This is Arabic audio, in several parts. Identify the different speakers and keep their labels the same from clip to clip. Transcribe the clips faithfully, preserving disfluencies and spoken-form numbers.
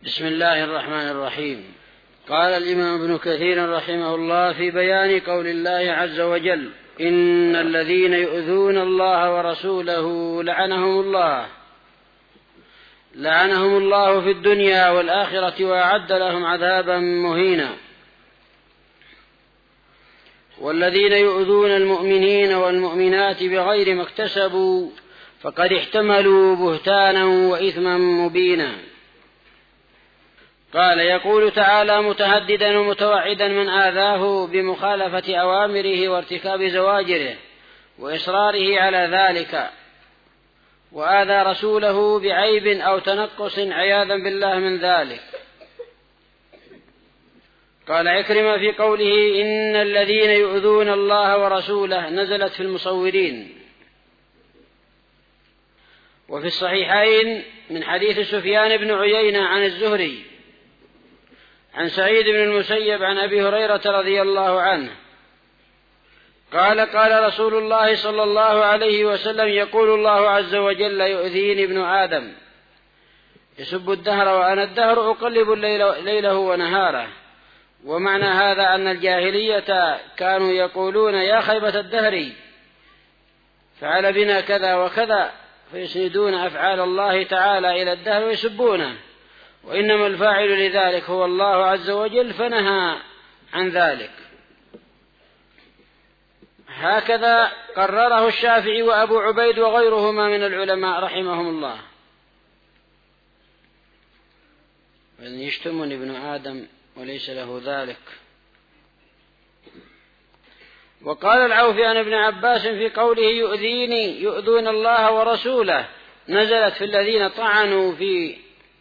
Speaker 1: بسم الله الرحمن الرحيم. قال الإمام ابن كثير رحمه الله في بيان قول الله عز وجل: إن الذين يؤذون الله ورسوله لعنهم الله لعنهم الله في الدنيا والآخرة وأعد لهم عذابا مهينا. والذين يؤذون المؤمنين والمؤمنات بغير ما اكتسبوا فقد احتملوا بهتانا وإثما مبينا. قال: يقول تعالى متهددا ومتوعدا من آذاه بمخالفة أوامره وارتكاب زواجره وإصراره على ذلك، وآذى رسوله بعيب أو تنقص عياذا بالله من ذلك. قال عكرمة في قوله: إن الذين يؤذون الله ورسوله نزلت في المصورين. وفي الصحيحين من حديث سفيان بن عيينة عن الزهري عن سعيد بن المسيب عن أبي هريرة رضي الله عنه قال: قال رسول الله صلى الله عليه وسلم: يقول الله عز وجل: يؤذيني ابن آدم يسب الدهر وأنا الدهر أقلب الليل ليله ونهاره. ومعنى هذا أن الجاهلية كانوا يقولون: يا خيبة الدهر فعل بنا كذا وكذا، فيسندون أفعال الله تعالى إلى الدهر ويسبونه، وإنما الفاعل لذلك هو الله عز وجل، فنهى عن ذلك. هكذا قرره الشافعي وأبو عبيد وغيرهما من العلماء رحمهم الله. وإن يشتمني ابن آدم وليس له ذلك. وقال العوفي عن ابن عباس في قوله: يؤذيني يؤذون الله ورسوله، نزلت في الذين طعنوا في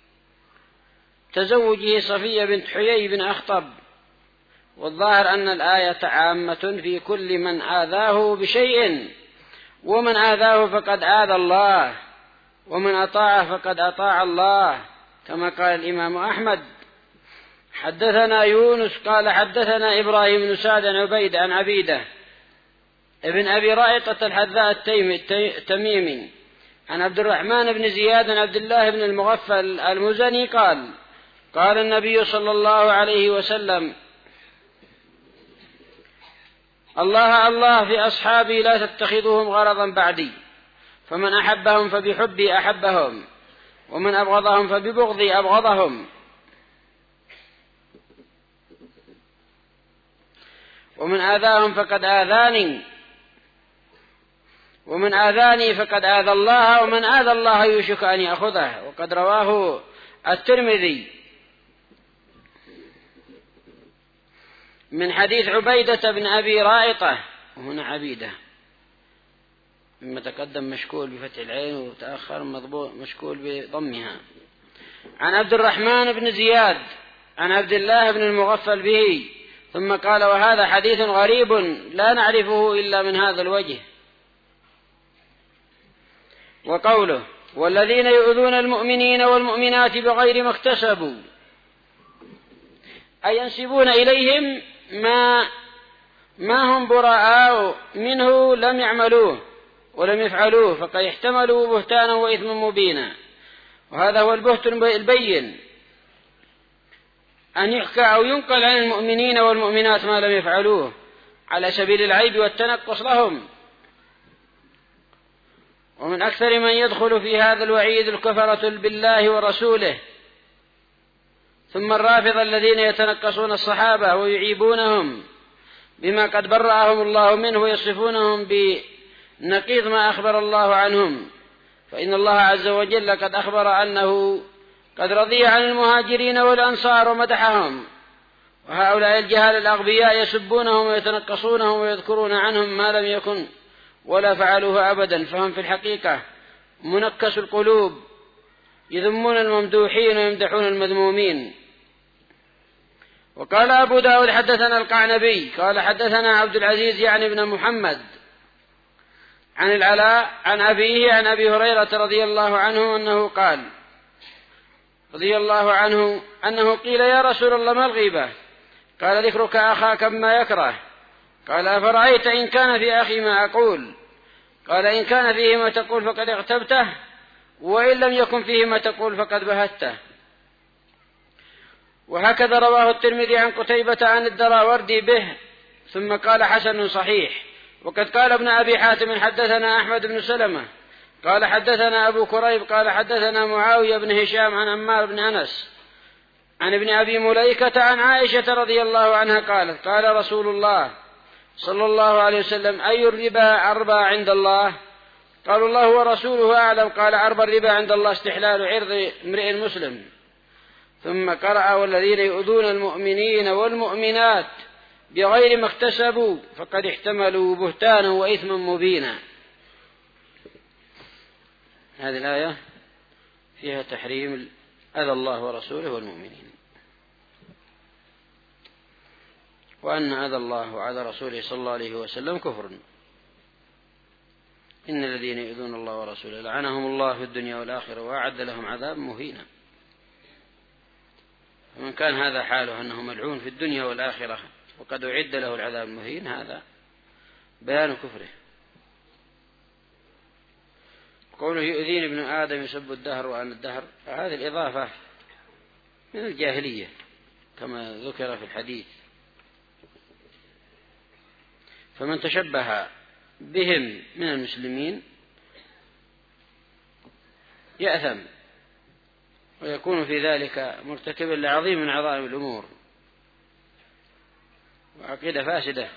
Speaker 1: تزوجه صفية بنت حيي بن أخطب. والظاهر أن الآية عامة في كل من آذاه بشيء، ومن آذاه فقد آذى الله، ومن أطاعه فقد أطاع الله، كما قال الإمام أحمد: حدثنا يونس قال حدثنا إبراهيم بن سعد عن عبيد عن عبيدة ابن أبي رائطة الحذاء التميمي عن عبد الرحمن بن زياد عن عبد الله بن المغفل المزني قال: قال النبي صلى الله عليه وسلم: الله الله في أصحابي لا تتخذوهم غرضا بعدي، فمن أحبهم فبحبي أحبهم، ومن أبغضهم فببغضي أبغضهم، ومن آذاهم فقد آذاني، ومن آذاني فقد آذى الله، ومن آذى الله يوشك أن يأخذه. وقد رواه الترمذي من حديث عبيدة بن أبي رائطة، وهنا عبيدة مما تقدم مشكول بفتح العين وتأخر مشكول بضمها، عن عبد الرحمن بن زياد عن عبد الله بن المغفل به، ثم قال: وهذا حديث غريب لا نعرفه إلا من هذا الوجه. وقوله: والذين يؤذون المؤمنين والمؤمنات بغير ما اكتسبوا، أي ينسبون إليهم ما ما هم براء منه لم يعملوه ولم يفعلوه، فقد احتملوا بهتانا وإثما مبينا. وهذا هو البهت البين، أن يحكى أو ينقل عن المؤمنين والمؤمنات ما لم يفعلوه على سبيل العيب والتنقص لهم. ومن أكثر من يدخل في هذا الوعيد الكفرة بالله ورسوله، ثم الرافضة الذين يتنقصون الصحابة ويعيبونهم بما قد برأهم الله منه، ويصفونهم بنقيض ما أخبر الله عنهم. فإن الله عز وجل قد أخبر أنه قد رضي عن المهاجرين والأنصار ومدحهم، وهؤلاء الجهال الأغبياء يسبونهم ويتنقصونهم ويذكرون عنهم ما لم يكن ولا فعلوه أبدا، فهم في الحقيقة منكس القلوب، يذمون الممدوحين ويمدحون المذمومين. وقال أبو داود: حدثنا القعنبي قال حدثنا عبد العزيز يعني بن محمد عن العلاء عن أبيه عن أبي هريرة رضي الله عنه أنه قال رضي الله عنه أنه قيل: يا رسول الله ما الغيبة؟ قال: ذكرك أخاك ما يكره. قال: أفرأيت إن كان في أخي ما أقول؟ قال: إن كان فيه ما تقول فقد اغتبته، وإن لم يكن فيه ما تقول فقد بهته. وهكذا رواه الترمذي عن قتيبة عن الدراوردي به، ثم قال حسن صحيح. وقد قال ابن أبي حاتم حدثنا أحمد بن سلمة قال حدثنا أبو كريب قال حدثنا معاوية بن هشام عن عمار بن أنس عن ابن أبي مليكة عن عائشة رضي الله عنها قالت قال رسول الله صلى الله عليه وسلم: أي الربا أربى عند الله؟ قالوا: الله ورسوله أعلم. قال: أربى الربا عند الله استحلال عرض امرئ مسلم. ثم قرأ: والذين يؤذون المؤمنين والمؤمنات بغير ما اكتسبوا فقد احتملوا بهتانا وإثما مبينا. هذه الآية فيها تحريم أذى الله ورسوله والمؤمنين، وأن أذى الله وأذى رسوله صلى الله عليه وسلم كفر. إن الذين يؤذون الله ورسوله لعنهم الله في الدنيا والآخرة وأعد لهم عذاب مهينا. فمن كان هذا حاله أنه ملعون في الدنيا والآخرة وقد أعد له العذاب المهين، هذا بيان كفره. قوله يؤذين ابن آدم يسب الدهر وأنا الدهر، هذه الإضافة من الجاهلية كما ذكر في الحديث. فمن تشبه بهم من المسلمين يأثم ويكون في ذلك مرتكبا لعظيم من عظائم الأمور وعقيدة فاسدة،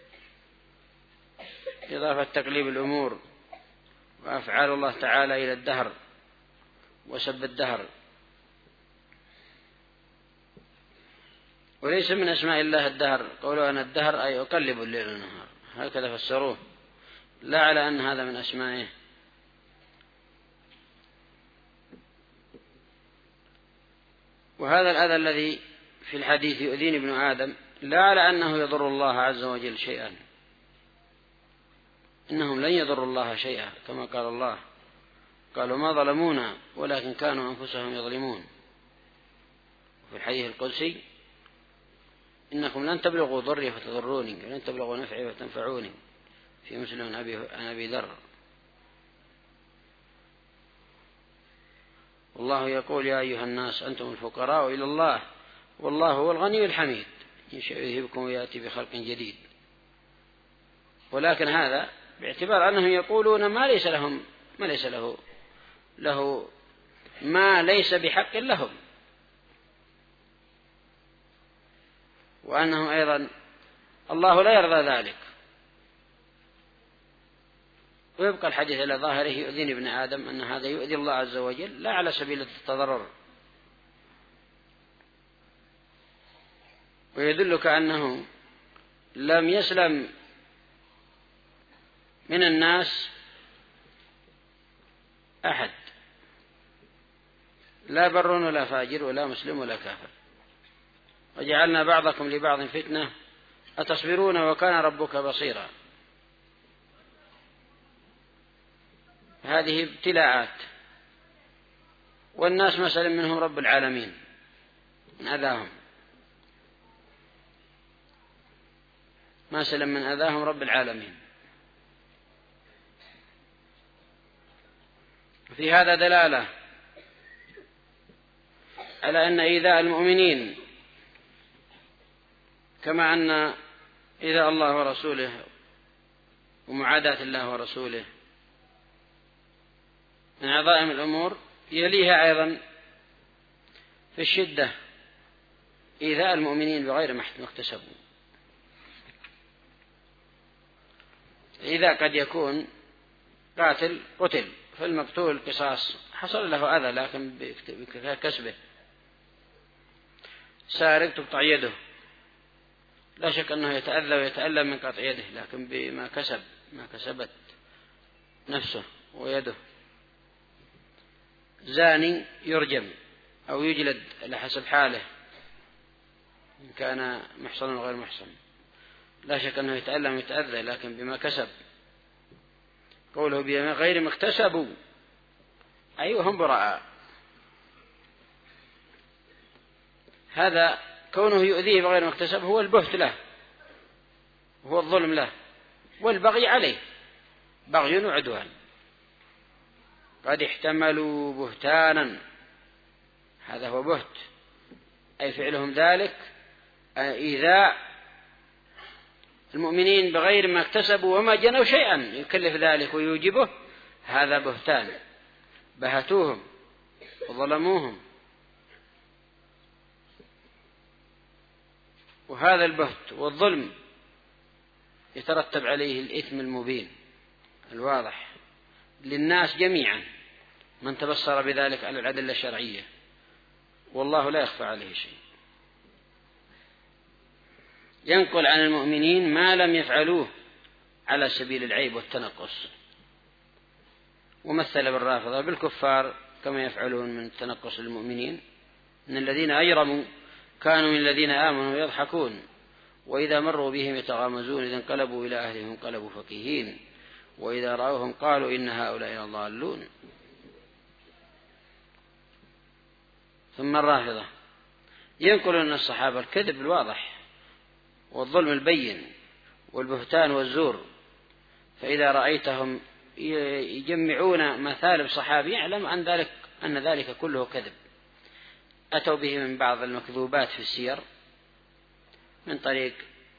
Speaker 1: إضافة تقليب الأمور وأفعال الله تعالى إلى الدهر وسب الدهر. وليس من أسماء الله الدهر، قولوا أنا الدهر أي أقلب الليل والنهار، هكذا فسروه، لا على أن هذا من أسمائه. وهذا الأذى الذي في الحديث يؤذين ابن آدم لا على أنه يضر الله عز وجل شيئا، إنهم لن يضروا الله شيئا كما قال الله: قالوا ما ظلمونا ولكن كانوا أنفسهم يظلمون. وفي الحديث القدسي: إنكم لن تبلغوا ضري فتضروني ولن تبلغوا نفعي فتنفعوني، في مسلم عن أبي ذر. والله يقول: يا أيها الناس أنتم الفقراء إلى الله والله هو الغني الحميد، إن شاء يذهبكم ويأتي بخلق جديد. ولكن هذا باعتبار أنهم يقولون ما ليس لهم ما ليس له له ما ليس بحق لهم، وأنهم أيضا الله لا يرضى ذلك. ويبقى الحديث إلى ظاهره يؤذين ابن آدم أن هذا يؤذي الله عز وجل لا على سبيل التضرر، ويدلك أنه لم يسلم من الناس أحد، لا بر ولا فاجر ولا مسلم ولا كافر. وجعلنا بعضكم لبعض فتنة أتصبرون وكان ربك بصيرا. هذه ابتلاءات، والناس ما سلم منهم رب العالمين من أذاهم، ما سلم من أذاهم رب العالمين. في هذا دلالة على أن إيذاء المؤمنين كما أن إيذاء الله ورسوله ومعاداة الله ورسوله من عظائم الأمور، يليها أيضا في الشدة إيذاء المؤمنين بغير ما اكتسبوا. إذا قد يكون قاتل قتل فالمقتول قصاص، حصل له أذى لكن بكسبه. سارق تقطع يده، لا شك أنه يتأذى ويتألم من قطع يده، لكن بما كسب ما كسبت نفسه ويده. زاني يرجم أو يجلد على حسب حاله إن كان محصن وغير محصن، لا شك أنه يتألم ويتأذى لكن بما كسب. قوله بغير ما اكتسبوا أي وهم براء، هذا كونه يؤذيه بغير ما اكتسب هو البهت له، هو الظلم له والبغي عليه، بغي وعدوان. قد احتملوا بهتانا، هذا هو بهت، أي فعلهم ذلك إيذاء المؤمنين بغير ما اكتسبوا وما جنوا شيئا يكلف ذلك ويوجبه، هذا بهتان، بهتوهم وظلموهم. وهذا البهت والظلم يترتب عليه الإثم المبين الواضح للناس جميعا، من تبصر بذلك على الأدلة الشرعية، والله لا يخفى عليه شيء. ينقل عن المؤمنين ما لم يفعلوه على سبيل العيب والتنقص، ومثل بالرافضة بالكفار كما يفعلون من تنقص المؤمنين، من الذين أجرموا كانوا من الذين آمنوا يضحكون وإذا مروا بهم يتغامزون إذا انقلبوا إلى أهلهم انقلبوا فكهين وإذا رأوهم قالوا إن هؤلاء لضالون. ثم الرافضة ينقلون الصحابة الكذب الواضح والظلم البين والبهتان والزور، فإذا رأيتهم يجمعون مثالب صحابي يعلم أن ذلك أن ذلك كله كذب. أتوا به من بعض المكذوبات في السير من طريق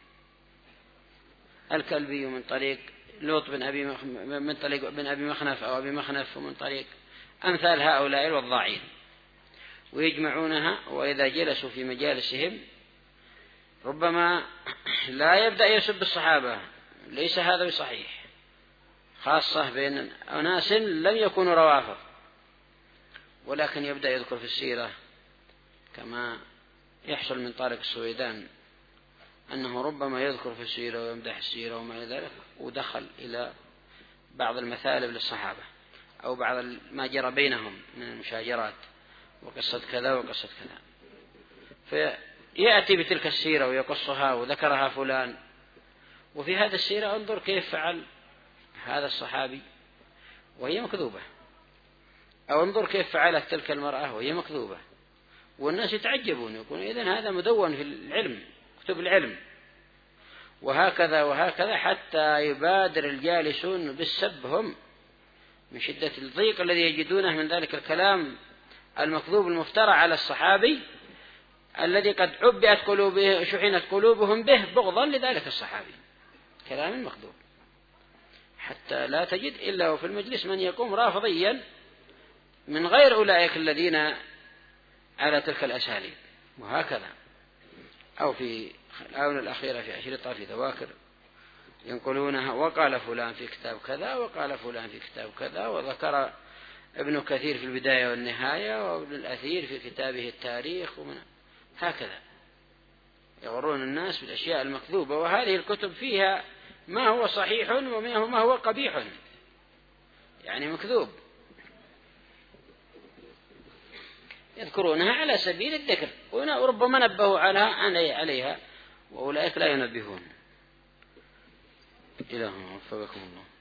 Speaker 1: الكلبي ومن طريق لوط بن أبي مخ... من طريق بن أبي مخنف أو أبي مخنف ومن طريق أمثال هؤلاء الوضاعين، ويجمعونها وإذا جلسوا في مجالسهم ربما لا يبدأ يسب الصحابة، ليس هذا بصحيح، خاصة بين أناس لم يكونوا روافض، ولكن يبدأ يذكر في السيرة كما يحصل من طارق السويدان أنه ربما يذكر في السيرة ويمدح السيرة وما إلى ذلك، ودخل إلى بعض المثالب للصحابة أو بعض ما جرى بينهم من المشاجرات وقصة كذا وقصة كذا، فيأتي بتلك السيرة ويقصها وذكرها فلان، وفي هذا السيرة انظر كيف فعل هذا الصحابي وهي مكذوبة، أو انظر كيف فعلت تلك المرأة وهي مكذوبة، والناس يتعجبون يقولون إذن هذا مدون في العلم كتب العلم، وهكذا وهكذا حتى يبادر الجالسون بالسب هم من شدة الضيق الذي يجدونه من ذلك الكلام المكذوب المفترى على الصحابي الذي قد عبئت قلوبه شحنت قلوبهم به بغضا لذلك الصحابي، كلام مكذوب، حتى لا تجد إلا وفي المجلس من يقوم رافضيا من غير أولئك الذين على تلك الأساليب. وهكذا أو في الآونة الأخيرة في أشرطة في ذواكر ينقلونها وقال فلان في كتاب كذا وقال فلان في كتاب كذا، وذكر ابن كثير في البداية والنهاية وابن الأثير في كتابه التاريخ، ومن هكذا يغرون الناس بالأشياء المكذوبة، وهذه الكتب فيها ما هو صحيح وما هو قبيح، يعني مكذوب، يذكرونها على سبيل الذكر وربما نبهوا عليها وأولئك لا ينبهون. إلهنا وفقكم الله.